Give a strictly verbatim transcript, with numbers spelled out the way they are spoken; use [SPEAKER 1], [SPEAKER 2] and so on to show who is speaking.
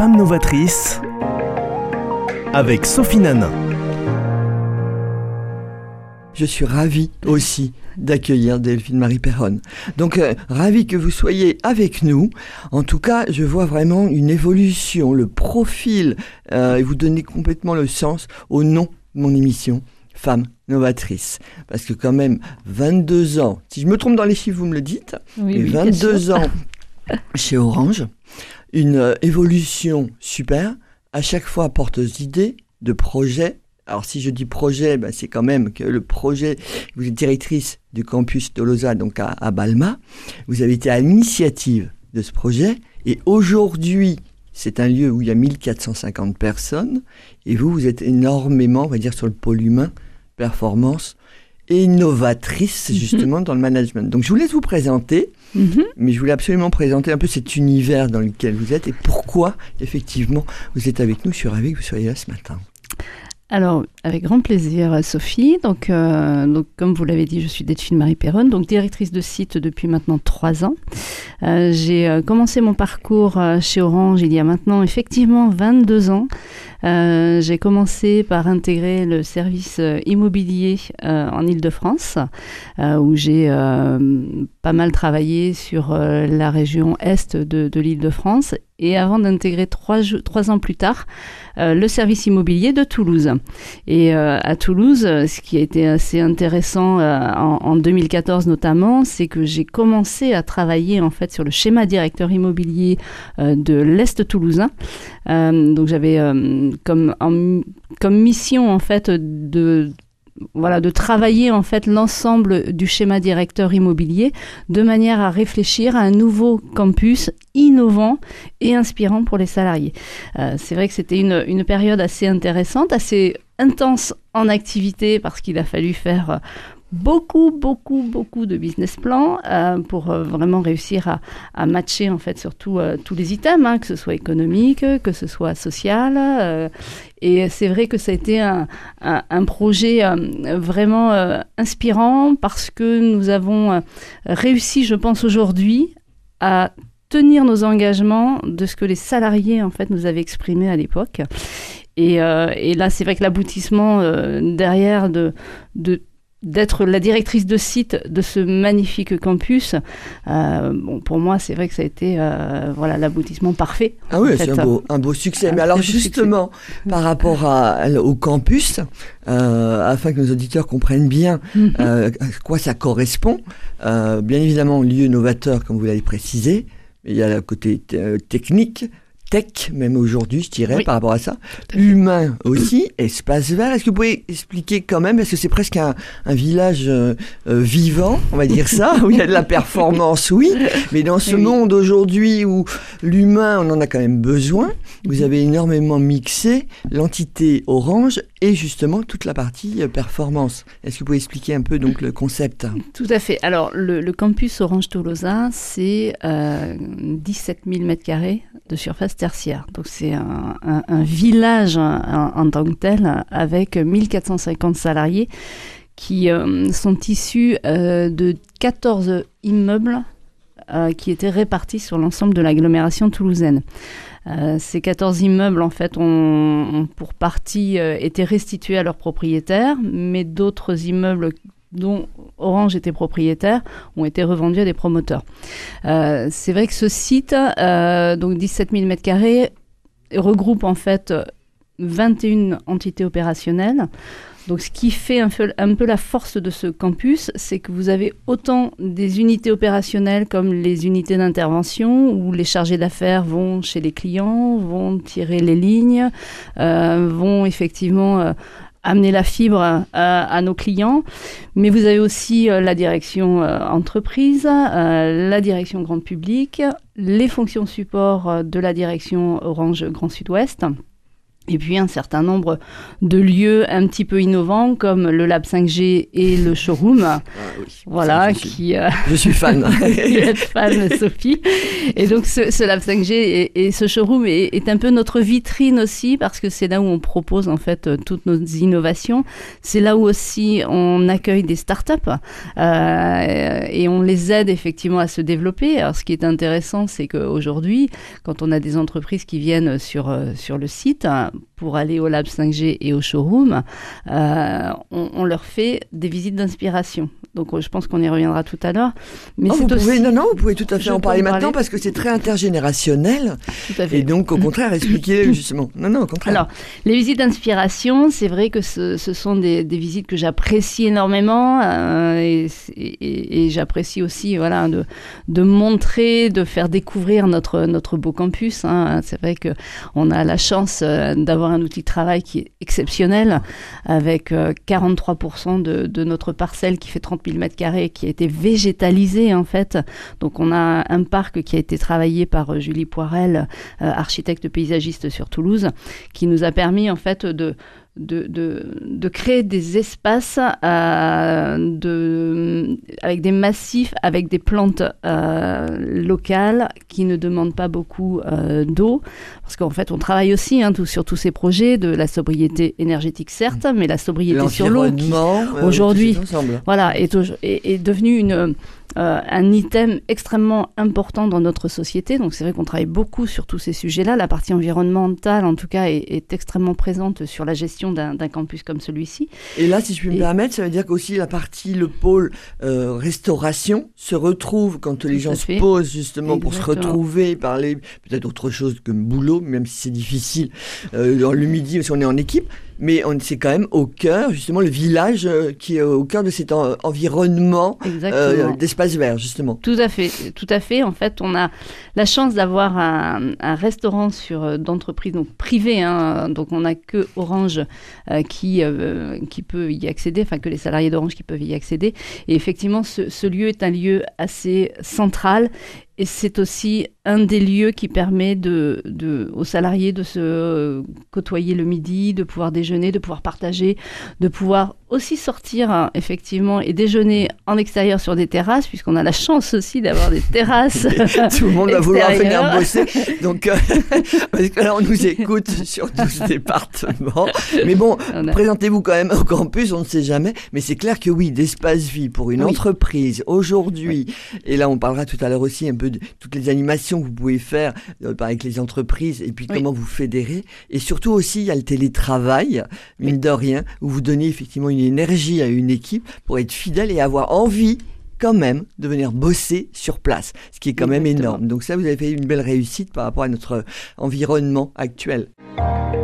[SPEAKER 1] Femmes novatrices avec Sophie Nanin.
[SPEAKER 2] Je suis ravi aussi d'accueillir Delphine Marie Perronne. Donc, euh, ravi que vous soyez avec nous. En tout cas, je vois vraiment une évolution, le profil, euh, et vous donnez complètement le sens au nom de mon émission, Femmes novatrices. Parce que quand même, vingt-deux ans, si je me trompe dans les chiffres, vous me le dites,
[SPEAKER 3] oui,
[SPEAKER 2] mais
[SPEAKER 3] oui,
[SPEAKER 2] vingt-deux ans chez Orange, une euh, évolution super, à chaque fois porteuse d'idées, de projets. Alors, si je dis projet, ben, c'est quand même que le projet, vous êtes directrice du campus Tolosa, donc à, à Balma. Vous avez été à l'initiative de ce projet. Et aujourd'hui, c'est un lieu où il y a mille quatre cent cinquante personnes. Et vous, vous êtes énormément, on va dire, sur le pôle humain, performance et innovatrice, mm-hmm. justement, dans le management. Donc, je vous laisse vous présenter. Mm-hmm. Mais je voulais absolument présenter un peu cet univers dans lequel vous êtes et pourquoi, effectivement, vous êtes avec nous. Je suis ravi que vous soyez là ce matin.
[SPEAKER 3] Alors, avec grand plaisir, Sophie. Donc, euh, donc comme vous l'avez dit, je suis Delphine Marie Perronne, donc directrice de site depuis maintenant trois ans. Euh, j'ai euh, commencé mon parcours euh, chez Orange il y a maintenant effectivement vingt-deux ans. Euh, j'ai commencé par intégrer le service euh, immobilier euh, en Île-de-France, euh, où j'ai euh, pas mal travaillé sur euh, la région est de, de l'Île-de-France. Et avant d'intégrer trois, trois ans plus tard, euh, le service immobilier de Toulouse. Et euh, à Toulouse, ce qui a été assez intéressant euh, en, en deux mille quatorze notamment, c'est que j'ai commencé à travailler en fait sur le schéma directeur immobilier euh, de l'Est toulousain. Euh, donc j'avais euh, comme, en, comme mission en fait de Voilà, de travailler en fait l'ensemble du schéma directeur immobilier de manière à réfléchir à un nouveau campus innovant et inspirant pour les salariés. Euh, c'est vrai que c'était une, une période assez intéressante, assez intense en activité parce qu'il a fallu faire beaucoup, beaucoup, beaucoup de business plans euh, pour euh, vraiment réussir à, à matcher en fait surtout euh, tous les items, hein, que ce soit économique, que ce soit social. Euh, et c'est vrai que ça a été un, un, un projet euh, vraiment euh, inspirant parce que nous avons euh, réussi, je pense aujourd'hui, à tenir nos engagements de ce que les salariés en fait nous avaient exprimé à l'époque. Et, euh, et là, c'est vrai que l'aboutissement euh, derrière de, de d'être la directrice de site de ce magnifique campus, euh, bon, pour moi, c'est vrai que ça a été euh, voilà, l'aboutissement parfait.
[SPEAKER 2] Ah oui, c'est un beau, un beau succès. Un Mais alors justement, succès. Par rapport à, au campus, euh, afin que nos auditeurs comprennent bien mm-hmm. euh, à quoi ça correspond, euh, bien évidemment, lieu novateur, comme vous l'avez précisé, il y a le côté t- technique, tech, même aujourd'hui, je dirais, oui. par rapport à ça. Humain aussi, espace vert. Est-ce que vous pouvez expliquer quand même, parce que c'est presque un, un village euh, euh, vivant, on va dire ça, où il y a de la performance, oui, mais dans ce oui. monde aujourd'hui où l'humain, on en a quand même besoin, vous avez énormément mixé l'entité Orange et justement toute la partie euh, performance. Est-ce que vous pouvez expliquer un peu donc le concept ?
[SPEAKER 3] Tout à fait. Alors, le, le campus Orange Tolosa, c'est euh, dix-sept mille mètres carrés de surface tertiaire. Donc c'est un, un, un village en, en tant que tel avec mille quatre cent cinquante salariés qui euh, sont issus euh, de quatorze immeubles euh, qui étaient répartis sur l'ensemble de l'agglomération toulousaine. Euh, ces quatorze immeubles, en fait, ont, ont pour partie euh, été restitués à leurs propriétaires, mais d'autres immeubles dont Orange était propriétaire, ont été revendus à des promoteurs. Euh, c'est vrai que ce site, euh, donc dix-sept mille mètres carrés, regroupe en fait vingt et une entités opérationnelles. Donc ce qui fait un peu, un peu la force de ce campus, c'est que vous avez autant des unités opérationnelles comme les unités d'intervention, où les chargés d'affaires vont chez les clients, vont tirer les lignes, euh, vont effectivement... Euh, amener la fibre à, à nos clients, mais vous avez aussi euh, la direction euh, entreprise, euh, la direction grand public, les fonctions support euh, de la direction Orange Grand Sud-Ouest, Et puis un certain nombre de lieux un petit peu innovants comme le Lab cinq G et le showroom. Ah,
[SPEAKER 2] oui,
[SPEAKER 3] voilà,
[SPEAKER 2] je suis,
[SPEAKER 3] qui. Euh...
[SPEAKER 2] Je suis fan.
[SPEAKER 3] Vous êtes fan, Sophie. Et donc ce, ce Lab cinq G et, et ce showroom est, est un peu notre vitrine aussi parce que c'est là où on propose en fait toutes nos innovations. C'est là où aussi on accueille des startups euh, et on les aide effectivement à se développer. Alors ce qui est intéressant, c'est qu'aujourd'hui, quand on a des entreprises qui viennent sur sur le site pour aller au Lab cinq G et au showroom, euh, on, on leur fait des visites d'inspiration. Donc, je pense qu'on y reviendra tout à l'heure. Mais
[SPEAKER 2] oh,
[SPEAKER 3] c'est
[SPEAKER 2] vous
[SPEAKER 3] aussi...
[SPEAKER 2] pouvez, non, non, vous pouvez tout à fait
[SPEAKER 3] Je
[SPEAKER 2] en parler maintenant
[SPEAKER 3] parler.
[SPEAKER 2] parce que c'est très intergénérationnel.
[SPEAKER 3] Tout à fait.
[SPEAKER 2] Et donc, au contraire, expliquez justement. Non, non, au contraire.
[SPEAKER 3] Alors, les visites d'inspiration, c'est vrai que ce, ce sont des, des visites que j'apprécie énormément euh, et, et, et j'apprécie aussi, voilà, de, de montrer, de faire découvrir notre, notre beau campus. Hein. C'est vrai qu'on a la chance euh, d'avoir un outil de travail qui est exceptionnel avec euh, quarante-trois pour cent de, de notre parcelle qui fait trente mille mètres carrés qui a été végétalisée en fait. Donc on a un parc qui a été travaillé par Julie Poirel, euh, architecte paysagiste sur Toulouse, qui nous a permis en fait de De, de, de créer des espaces euh, de, avec des massifs, avec des plantes euh, locales qui ne demandent pas beaucoup euh, d'eau. Parce qu'en fait, on travaille aussi hein, tout, sur tous ces projets de la sobriété énergétique, certes, mais la sobriété sur l'eau qui,
[SPEAKER 2] euh,
[SPEAKER 3] aujourd'hui, voilà, est, est, est devenue une... Euh, un item extrêmement important dans notre société. Donc c'est vrai qu'on travaille beaucoup sur tous ces sujets-là. La partie environnementale, en tout cas, est, est extrêmement présente sur la gestion d'un, d'un campus comme celui-ci.
[SPEAKER 2] Et là, si je puis me Et... permettre, ça veut dire qu'aussi la partie, le pôle euh, restauration se retrouve quand les gens se posent justement Exactement. Pour se retrouver, parler peut-être autre chose que boulot, même si c'est difficile euh, dans le midi, parce qu'on est en équipe. Mais on, c'est quand même au cœur, justement, le village euh, qui est au cœur de cet en, environnement euh, d'espace vert, justement.
[SPEAKER 3] Tout à fait, tout à fait. En fait, on a la chance d'avoir un, un restaurant sur, d'entreprise donc privé. Hein, donc, on n'a que Orange euh, qui, euh, qui peut y accéder, enfin, que les salariés d'Orange qui peuvent y accéder. Et effectivement, ce, ce lieu est un lieu assez central. Et c'est aussi un des lieux qui permet de, de, aux salariés de se côtoyer le midi, de pouvoir déjeuner, de pouvoir partager, de pouvoir aussi sortir hein, effectivement et déjeuner en extérieur sur des terrasses, puisqu'on a la chance aussi d'avoir des terrasses.
[SPEAKER 2] Tout le monde va vouloir venir bosser. Donc, euh, parce que là, on nous écoute sur tout ce département. Mais bon, a... présentez-vous quand même au campus, on ne sait jamais. Mais c'est clair que oui, d'espace vie pour une oui. entreprise aujourd'hui. Oui. Et là, on parlera tout à l'heure aussi un peu de toutes les animations que vous pouvez faire euh, avec les entreprises et puis oui. comment vous fédérez. Et surtout aussi, il y a le télétravail, mine oui. de rien, où vous donnez effectivement une énergie à une équipe pour être fidèle et avoir envie quand même de venir bosser sur place, ce qui est quand Exactement. Même énorme. Donc ça, vous avez fait une belle réussite par rapport à notre environnement actuel.